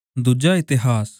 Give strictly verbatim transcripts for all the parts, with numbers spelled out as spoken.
ਦੂਜਾ ਇਤਿਹਾਸ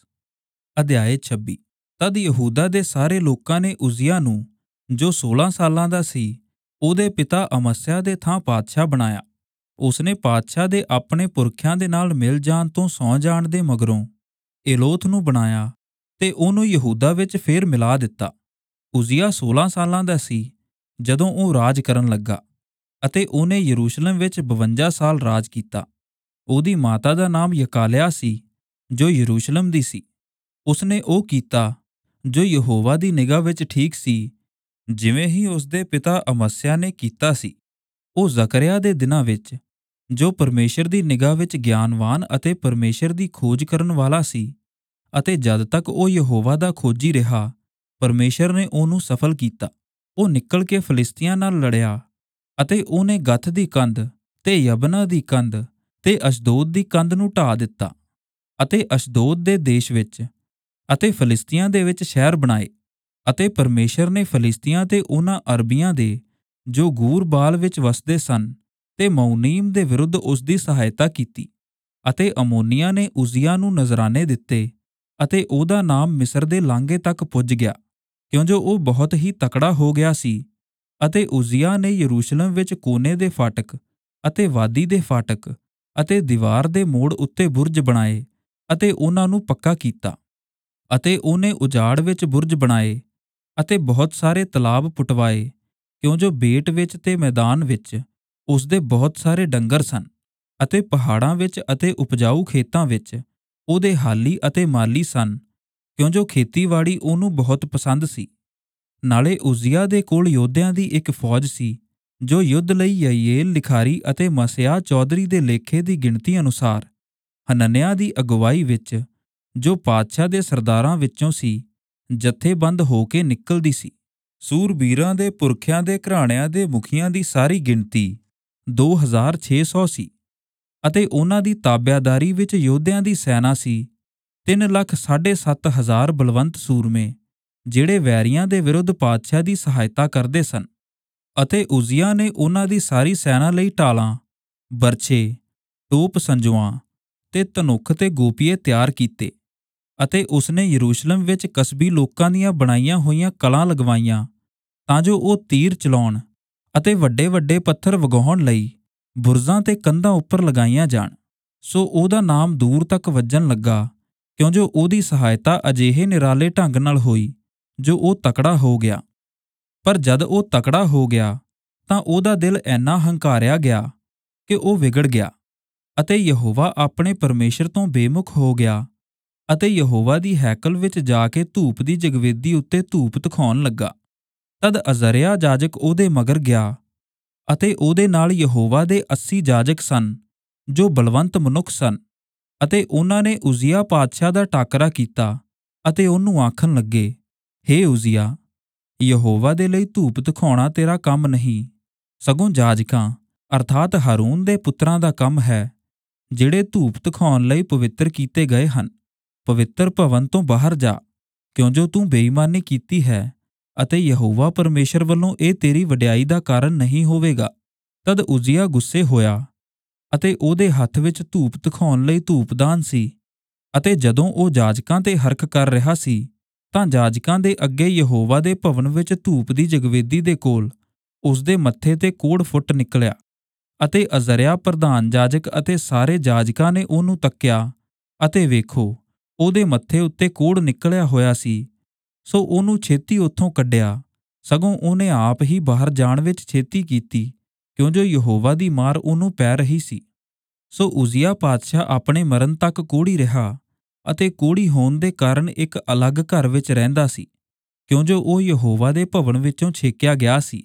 ਅਧਿਆਇ ਛੱਬੀ। ਤਦ ਯਹੂਦਾ ਦੇ ਸਾਰੇ ਲੋਕਾਂ ਨੇ ਉਜ਼ੀਆ ਨੂੰ, ਜੋ ਸੋਲਾਂ ਸਾਲਾਂ ਦਾ ਸੀ, ਉਹਦੇ ਪਿਤਾ ਅਮੱਸਿਆ ਦੇ ਥਾਂ ਪਾਤਸ਼ਾਹ ਬਣਾਇਆ। ਉਸਨੇ ਪਾਤਸ਼ਾਹ ਦੇ ਆਪਣੇ ਪੁਰਖਿਆਂ ਦੇ ਨਾਲ ਮਿਲ ਜਾਣ ਤੋਂ ਸੌਂ ਜਾਣ ਦੇ ਮਗਰੋਂ ਏਲੋਥ ਨੂੰ ਬਣਾਇਆ ਤੇ ਉਹਨੂੰ ਯਹੂਦਾ ਵਿੱਚ ਫੇਰ ਮਿਲਾ ਦਿੱਤਾ। ਉਜ਼ੀਆ ਸੋਲਾਂ ਸਾਲਾਂ ਦਾ ਸੀ ਜਦੋਂ ਉਹ ਰਾਜ ਕਰਨ ਲੱਗਾ ਅਤੇ ਉਹਨੇ ਯਰੂਸ਼ਲਮ ਵਿੱਚ ਬਵੰਜਾ ਸਾਲ ਰਾਜ ਕੀਤਾ। ਉਹਦੀ ਮਾਤਾ ਦਾ ਨਾਮ ਯਕਾਲਿਆ ਸੀ, ਜੋ ਯਰੂਸ਼ਲਮ ਦੀ ਸੀ। ਉਸਨੇ ਉਹ ਕੀਤਾ ਜੋ ਯਹੋਵਾ ਦੀ ਨਿਗਾਹ ਵਿੱਚ ਠੀਕ ਸੀ, ਜਿਵੇਂ ਹੀ ਉਸਦੇ ਪਿਤਾ ਅਮੱਸਿਆ ਨੇ ਕੀਤਾ ਸੀ। ਉਹ ਜ਼ਕਰਿਆ ਦੇ ਦਿਨਾਂ ਵਿੱਚ, ਜੋ ਪਰਮੇਸ਼ਰ ਦੀ ਨਿਗਾਹ ਵਿੱਚ ਗਿਆਨਵਾਨ ਅਤੇ ਪਰਮੇਸ਼ਰ ਦੀ ਖੋਜ ਕਰਨ ਵਾਲਾ ਸੀ, ਅਤੇ ਜਦ ਤੱਕ ਉਹ ਯਹੋਵਾ ਦਾ ਖੋਜੀ ਰਿਹਾ, ਪਰਮੇਸ਼ਰ ਨੇ ਉਹਨੂੰ ਸਫਲ ਕੀਤਾ। ਉਹ ਨਿਕਲ ਕੇ ਫਲਿਸਤੀਆਂ ਨਾਲ ਲੜਿਆ ਅਤੇ ਉਹਨੇ ਗਥ ਦੀ ਕੰਧ ਤੇ ਯਬਨਾ ਦੀ ਕੰਧ ਤੇ ਅਸ਼ਦੋਦ ਦੀ ਕੰਧ ਨੂੰ ਢਾਹ ਦਿੱਤਾ ਅਤੇ ਅਸ਼ਦੋਦ ਦੇ ਦੇਸ਼ ਵਿੱਚ ਅਤੇ ਫਲਿਸਤੀਆਂ ਦੇ ਵਿੱਚ ਸ਼ਹਿਰ ਬਣਾਏ। ਅਤੇ ਪਰਮੇਸ਼ਰ ਨੇ ਫਲਿਸਤੀਆਂ ਤੇ ਉਹਨਾਂ ਅਰਬੀਆਂ ਦੇ, ਜੋ ਗੂਰ ਬਾਲ ਵਿੱਚ ਵਸਦੇ ਸਨ, ਤੇ ਮਉਨੀਮ ਦੇ ਵਿਰੁੱਧ ਉਸਦੀ ਸਹਾਇਤਾ ਕੀਤੀ। ਅਤੇ ਅਮੋਨੀਆਂ ਨੇ ਉਜ਼ੀਆ ਨੂੰ ਨਜ਼ਰਾਨੇ ਦਿੱਤੇ ਅਤੇ ਉਹਦਾ ਨਾਮ ਮਿਸਰ ਦੇ ਲਾਂਘੇ ਤੱਕ ਪੁੱਜ ਗਿਆ, ਕਿਉਂਜੋ ਉਹ ਬਹੁਤ ਹੀ ਤਕੜਾ ਹੋ ਗਿਆ ਸੀ। ਅਤੇ ਉਜ਼ੀਆ ਨੇ ਯਰੂਸ਼ਲਮ ਵਿੱਚ ਕੋਨੇ ਦੇ ਫਾਟਕ ਅਤੇ ਵਾਦੀ ਦੇ ਫਾਟਕ ਅਤੇ ਦੀਵਾਰ ਦੇ ਮੋੜ ਉੱਤੇ ਬੁਰਜ ਬਣਾਏ ਅਤੇ ਉਹਨਾਂ ਨੂੰ ਪੱਕਾ ਕੀਤਾ। ਅਤੇ ਉਹਨੇ ਉਜਾੜ ਵਿੱਚ ਬੁਰਜ ਬਣਾਏ ਅਤੇ ਬਹੁਤ ਸਾਰੇ ਤਲਾਬ ਪੁੱਟਵਾਏ, ਕਿਉਂਜੋ ਬੇਟ ਵਿੱਚ ਤੇ ਮੈਦਾਨ ਵਿੱਚ ਉਸਦੇ ਬਹੁਤ ਸਾਰੇ ਡੰਗਰ ਸਨ। ਅਤੇ ਪਹਾੜਾਂ ਵਿੱਚ ਅਤੇ ਉਪਜਾਊ ਖੇਤਾਂ ਵਿੱਚ ਉਹਦੇ ਹਾਲੀ ਅਤੇ ਮਾਲੀ ਸਨ, ਕਿਉਂਜੋ ਖੇਤੀਬਾੜੀ ਉਹਨੂੰ ਬਹੁਤ ਪਸੰਦ ਸੀ। ਨਾਲੇ ਉਜ਼ੀਆ ਦੇ ਕੋਲ ਯੋਧਿਆਂ ਦੀ ਇੱਕ ਫੌਜ ਸੀ, ਜੋ ਯੁੱਧ ਲਈ ਯਹੀਏਲ ਲਿਖਾਰੀ ਅਤੇ ਮਸਿਆਹ ਚੌਧਰੀ ਦੇ ਲੇਖੇ ਦੀ ਗਿਣਤੀ ਅਨੁਸਾਰ ਹਨਨਿਆ ਦੀ ਅਗਵਾਈ ਵਿੱਚ, ਜੋ ਪਾਤਸ਼ਾਹ ਦੇ ਸਰਦਾਰਾਂ ਵਿੱਚੋਂ ਸੀ, ਜਥੇਬੰਦ ਹੋ ਕੇ ਨਿਕਲਦੀ ਸੀ। ਸੂਰਬੀਰਾਂ ਦੇ ਪੁਰਖਿਆਂ ਦੇ ਘਰਾਣਿਆਂ ਦੇ ਮੁਖੀਆਂ ਦੀ ਸਾਰੀ ਗਿਣਤੀ ਦੋ ਹਜ਼ਾਰ ਛੇ ਸੌ ਸੀ। ਅਤੇ ਉਹਨਾਂ ਦੀ ਤਾਬਿਆਦਾਰੀ ਵਿੱਚ ਯੋਧਿਆਂ ਦੀ ਸੈਨਾ ਸੀ ਤਿੰਨ ਲੱਖ ਸਾਢੇ ਸੱਤ ਹਜ਼ਾਰ ਬਲਵੰਤ ਸੂਰਮੇ, ਜਿਹੜੇ ਵੈਰੀਆਂ ਦੇ ਵਿਰੁੱਧ ਪਾਤਸ਼ਾਹ ਦੀ ਸਹਾਇਤਾ ਕਰਦੇ ਸਨ। ਅਤੇ ਉਜ਼ੀਆ ਨੇ ਉਹਨਾਂ ਦੀ ਸਾਰੀ ਸੈਨਾ ਲਈ ਢਾਲਾਂ, ਬਰਛੇ, ਟੋਪ ਸੰਜੋਆਂ ਤੇ ਧਨੁੱਖ ਤੇ ਗੋਪੀਏ ਤਿਆਰ ਕੀਤੇ। ਅਤੇ ਉਸਨੇ ਯਰੂਸ਼ਲਮ ਵਿੱਚ ਕਸਬੀ ਲੋਕਾਂ ਦੀਆਂ ਬਣਾਈਆਂ ਹੋਈਆਂ ਕਲਾਂ ਲਗਵਾਈਆਂ, ਤਾਂ ਜੋ ਉਹ ਤੀਰ ਚਲਾਉਣ ਅਤੇ ਵੱਡੇ ਵੱਡੇ ਪੱਥਰ ਵਗਾਉਣ ਲਈ ਬੁਰਜਾਂ ਤੇ ਕੰਧਾਂ ਉੱਪਰ ਲਗਾਈਆਂ ਜਾਣ। ਸੋ ਉਹਦਾ ਨਾਮ ਦੂਰ ਤੱਕ ਵੱਜਣ ਲੱਗਾ, ਕਿਉਂਜੋ ਉਹਦੀ ਸਹਾਇਤਾ ਅਜਿਹੇ ਨਿਰਾਲੇ ਢੰਗ ਨਾਲ ਹੋਈ, ਜੋ ਉਹ ਤਕੜਾ ਹੋ ਗਿਆ। ਪਰ ਜਦ ਉਹ ਤਕੜਾ ਹੋ ਗਿਆ ਤਾਂ ਉਹਦਾ ਦਿਲ ਐਨਾ ਹੰਕਾਰਿਆ ਗਿਆ ਕਿ ਉਹ ਵਿਗੜ ਗਿਆ ਅਤੇ ਯਹੋਵਾ ਆਪਣੇ ਪਰਮੇਸ਼ਰ ਤੋਂ ਬੇਮੁਖ ਹੋ ਗਿਆ। ਅਤੇ ਯਹੋਵਾ ਦੀ ਹੈਕਲ ਵਿੱਚ ਜਾ ਕੇ ਧੂਪ ਦੀ ਜਗਵੇਦੀ ਉੱਤੇ ਧੂਪ ਦਿਖਾਉਣ ਲੱਗਾ। ਤਦ ਅਜ਼ਰਿਆ ਜਾਜਕ ਉਹਦੇ ਮਗਰ ਗਿਆ ਅਤੇ ਉਹਦੇ ਨਾਲ ਯਹੋਵਾ ਦੇ ਅੱਸੀ ਜਾਜਕ ਸਨ, ਜੋ ਬਲਵੰਤ ਮਨੁੱਖ ਸਨ। ਅਤੇ ਉਹਨਾਂ ਨੇ ਉਜ਼ੀਆ ਪਾਤਸ਼ਾਹ ਦਾ ਟਾਕਰਾ ਕੀਤਾ ਅਤੇ ਉਹਨੂੰ ਆਖਣ ਲੱਗੇ, ਹੇ ਉਜ਼ੀਆ, ਯਹੋਵਾ ਦੇ ਲਈ ਧੂਪ ਦਿਖਾਉਣਾ ਤੇਰਾ ਕੰਮ ਨਹੀਂ, ਸਗੋਂ ਜਾਜਕਾਂ ਅਰਥਾਤ ਹਾਰੂਨ ਦੇ ਪੁੱਤਰਾਂ ਦਾ ਕੰਮ ਹੈ, ਜਿਹੜੇ ਧੂਪ ਦਿਖਾਉਣ ਲਈ ਪਵਿੱਤਰ ਕੀਤੇ ਗਏ ਹਨ। ਪਵਿੱਤਰ ਭਵਨ ਤੋਂ ਬਾਹਰ ਜਾ, ਕਿਉਂਜੋ ਤੂੰ ਬੇਈਮਾਨੀ ਕੀਤੀ ਹੈ ਅਤੇ ਯਹੋਵਾ ਪਰਮੇਸ਼ਰ ਵੱਲੋਂ ਇਹ ਤੇਰੀ ਵਡਿਆਈ ਦਾ ਕਾਰਨ ਨਹੀਂ ਹੋਵੇਗਾ। ਤਦ ਉਜ਼ੀਆ ਗੁੱਸੇ ਹੋਇਆ ਅਤੇ ਉਹਦੇ ਹੱਥ ਵਿੱਚ ਧੂਪ ਦਿਖਾਉਣ ਲਈ ਧੂਪਦਾਨ ਸੀ। ਅਤੇ ਜਦੋਂ ਉਹ ਜਾਜਕਾਂ ਤੇ ਹਰਖ ਕਰ ਰਿਹਾ ਸੀ, ਤਾਂ ਜਾਜਕਾਂ ਦੇ ਅੱਗੇ ਯਹੋਵਾ ਦੇ ਭਵਨ ਵਿੱਚ ਧੂਪ ਦੀ ਜਗਵੇਦੀ ਦੇ ਕੋਲ ਉਸਦੇ ਮੱਥੇ ਤੇ ਕੋੜ ਫੁੱਟ ਨਿਕਲਿਆ। ਅਤੇ ਅਜ਼ਰਿਆ ਪ੍ਰਧਾਨ ਜਾਜਕ ਅਤੇ ਸਾਰੇ ਜਾਜਕਾਂ ਨੇ ਉਹਨੂੰ ਤੱਕਿਆ ਅਤੇ ਵੇਖੋ, ਉਹਦੇ ਮੱਥੇ ਉੱਤੇ ਕੋੜ ਨਿਕਲਿਆ ਹੋਇਆ ਸੀ। ਸੋ ਉਹਨੂੰ ਛੇਤੀ ਉੱਥੋਂ ਕੱਢਿਆ, ਸਗੋਂ ਉਹਨੇ ਆਪ ਹੀ ਬਾਹਰ ਜਾਣ ਵਿੱਚ ਛੇਤੀ ਕੀਤੀ, ਕਿਉਂਜੋ ਯਹੋਵਾ ਦੀ ਮਾਰ ਉਹਨੂੰ ਪੈ ਰਹੀ ਸੀ। ਸੋ ਉਜ਼ੀਆ ਪਾਤਸ਼ਾਹ ਆਪਣੇ ਮਰਨ ਤੱਕ ਕੋਹੜੀ ਰਿਹਾ ਅਤੇ ਕੋਹੜੀ ਹੋਣ ਦੇ ਕਾਰਨ ਇੱਕ ਅਲੱਗ ਘਰ ਵਿੱਚ ਰਹਿੰਦਾ ਸੀ, ਕਿਉਂਜੋ ਉਹ ਯਹੋਵਾ ਦੇ ਭਵਨ ਵਿੱਚੋਂ ਛੇਕਿਆ ਗਿਆ ਸੀ।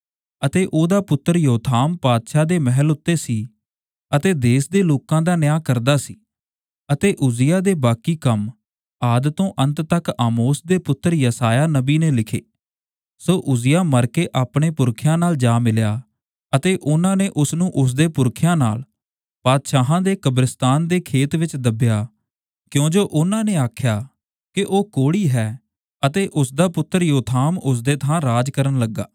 ਅਤੇ ਉਹਦਾ ਪੁੱਤਰ ਯੋਥਾਮ ਪਾਤਸ਼ਾਹ ਦੇ ਮਹਿਲ ਉੱਤੇ ਸੀ ਅਤੇ ਦੇਸ਼ ਦੇ ਲੋਕਾਂ ਦਾ ਨਿਆਂ ਕਰਦਾ ਸੀ। ਅਤੇ ਉਜ਼ੀਆ ਦੇ ਬਾਕੀ ਕੰਮ ਆਦਿ ਤੋਂ ਅੰਤ ਤੱਕ ਆਮੋਸ ਦੇ ਪੁੱਤਰ ਯਸਾਇਆ ਨਬੀ ਨੇ ਲਿਖੇ। ਸੋ ਉਜ਼ੀਆ ਮਰ ਕੇ ਆਪਣੇ ਪੁਰਖਿਆਂ ਨਾਲ ਜਾ ਮਿਲਿਆ ਅਤੇ ਉਹਨਾਂ ਨੇ ਉਸਨੂੰ ਉਸਦੇ ਪੁਰਖਿਆਂ ਨਾਲ ਪਾਤਸ਼ਾਹਾਂ ਦੇ ਕਬਰਿਸਤਾਨ ਦੇ ਖੇਤ ਵਿੱਚ ਦੱਬਿਆ, ਕਿਉਂਜੋ ਉਹਨਾਂ ਨੇ ਆਖਿਆ ਕਿ ਉਹ ਕੋਹੜੀ ਹੈ ਅਤੇ ਉਸਦਾ ਪੁੱਤਰ ਯੋਥਾਮ ਉਸਦੇ ਥਾਂ ਰਾਜ ਕਰਨ ਲੱਗਾ।